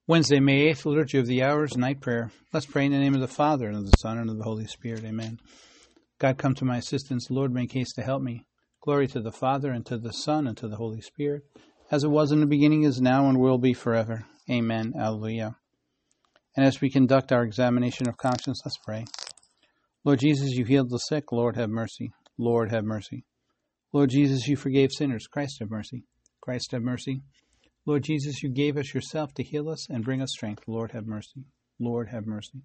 Wednesday, May 8th, Liturgy of the Hours, Night Prayer. Let's pray in the name of the Father, and of the Son, and of the Holy Spirit. Amen. God, come to my assistance. Lord, make haste to help me. Glory to the Father, and to the Son, and to the Holy Spirit, as it was in the beginning, is now, and will be forever. Amen. Alleluia. And as we conduct our examination of conscience, let's pray. Lord Jesus, you healed the sick. Lord, have mercy. Lord, have mercy. Lord Jesus, you forgave sinners. Christ, have mercy. Christ, have mercy. Lord Jesus, you gave us yourself to heal us and bring us strength. Lord, have mercy. Lord, have mercy.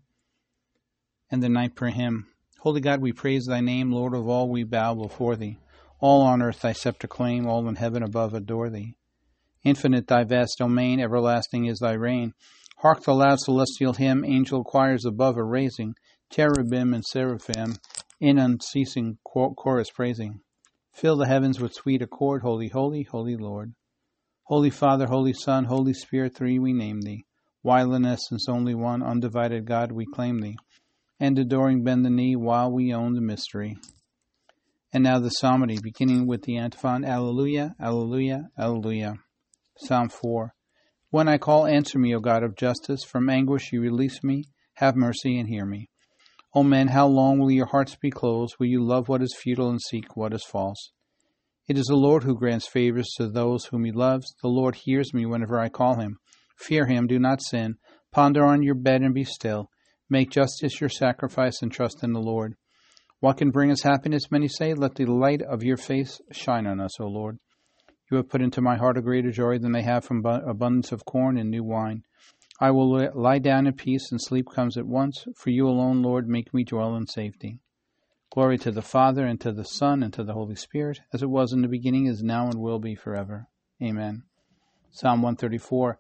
And the night prayer hymn. Holy God, we praise thy name. Lord of all, we bow before thee. All on earth thy scepter claim. All in heaven above adore thee. Infinite thy vast domain. Everlasting is thy reign. Hark the loud celestial hymn. Angel choirs above are raising. Cherubim and seraphim in unceasing chorus praising. Fill the heavens with sweet accord. Holy, holy, holy Lord. Holy Father, Holy Son, Holy Spirit, three we name thee. While in essence only one, undivided God, we claim thee. And adoring bend the knee while we own the mystery. And now the psalmody, beginning with the antiphon, Alleluia, Alleluia, Alleluia. Psalm 4. When I call, answer me, O God of justice. From anguish you release me. Have mercy and hear me. O men, how long will your hearts be closed? Will you love what is futile and seek what is false? It is the Lord who grants favors to those whom he loves. The Lord hears me whenever I call him. Fear him, do not sin. Ponder on your bed and be still. Make justice your sacrifice and trust in the Lord. What can bring us happiness, many say? Let the light of your face shine on us, O Lord. You have put into my heart a greater joy than they have from abundance of corn and new wine. I will lie down in peace, and sleep comes at once. For you alone, Lord, make me dwell in safety. Glory to the Father, and to the Son, and to the Holy Spirit, as it was in the beginning, is now, and will be forever. Amen. Psalm 134.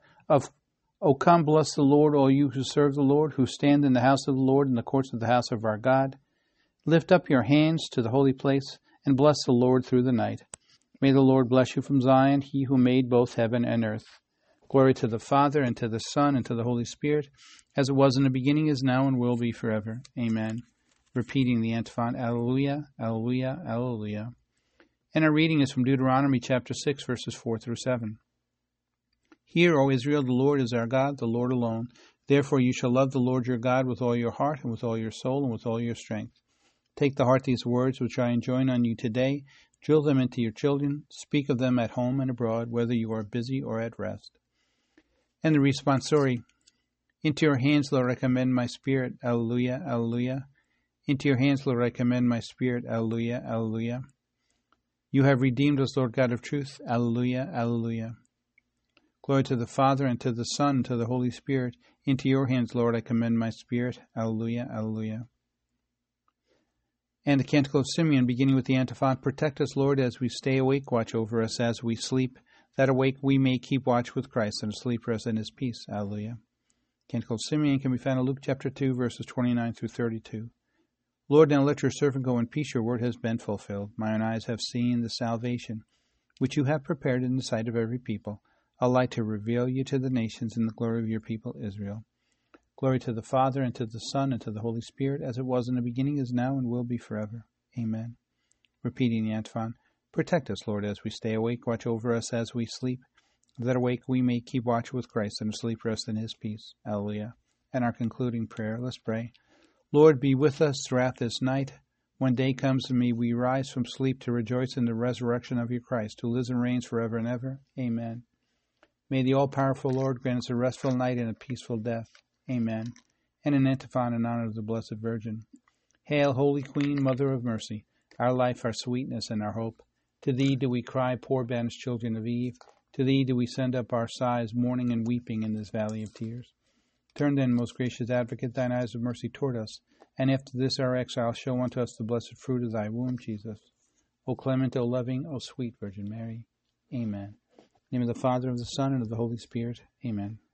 O come, bless the Lord, all you who serve the Lord, who stand in the house of the Lord, in the courts of the house of our God. Lift up your hands to the holy place, and bless the Lord through the night. May the Lord bless you from Zion, he who made both heaven and earth. Glory to the Father, and to the Son, and to the Holy Spirit, as it was in the beginning, is now, and will be forever. Amen. Repeating the antiphon, Alleluia, Alleluia, Alleluia. And our reading is from Deuteronomy chapter 6, verses 4 through 7. Hear, O Israel, the Lord is our God, the Lord alone. Therefore you shall love the Lord your God with all your heart, and with all your soul, and with all your strength. Take to heart these words which I enjoin on you today. Drill them into your children. Speak of them at home and abroad, whether you are busy or at rest. And the responsorial. Into your hands, Lord, I commend my spirit. Alleluia, Alleluia. Into your hands, Lord, I commend my spirit. Alleluia, Alleluia. You have redeemed us, Lord God of truth. Alleluia, Alleluia. Glory to the Father, and to the Son, and to the Holy Spirit. Into your hands, Lord, I commend my spirit. Alleluia, Alleluia. And the Canticle of Simeon, beginning with the antiphon, Protect us, Lord, as we stay awake. Watch over us as we sleep, that awake we may keep watch with Christ, and asleep rest in his peace. Alleluia. Canticle of Simeon can be found in Luke chapter 2, verses 29 through 32. Lord, now let your servant go in peace. Your word has been fulfilled. My own eyes have seen the salvation, which you have prepared in the sight of every people, a light to reveal you to the nations in the glory of your people Israel. Glory to the Father, and to the Son, and to the Holy Spirit, as it was in the beginning, is now, and will be forever. Amen. Repeating the antiphon. Protect us, Lord, as we stay awake. Watch over us as we sleep, that awake we may keep watch with Christ, and asleep rest in his peace. Alleluia. And our concluding prayer. Let's pray. Lord, be with us throughout this night. When day comes to me, we rise from sleep to rejoice in the resurrection of your Christ, who lives and reigns forever and ever. Amen. May the all-powerful Lord grant us a restful night and a peaceful death. Amen. And an antiphon in honor of the Blessed Virgin. Hail, Holy Queen, Mother of Mercy, our life, our sweetness, and our hope. To thee do we cry, poor banished children of Eve. To thee do we send up our sighs, mourning and weeping in this valley of tears. Turn then, most gracious Advocate, thine eyes of mercy toward us, and after this our exile show unto us the blessed fruit of thy womb, Jesus. O clement, O loving, O sweet Virgin Mary. Amen. In the name of the Father, and of the Son, and of the Holy Spirit. Amen.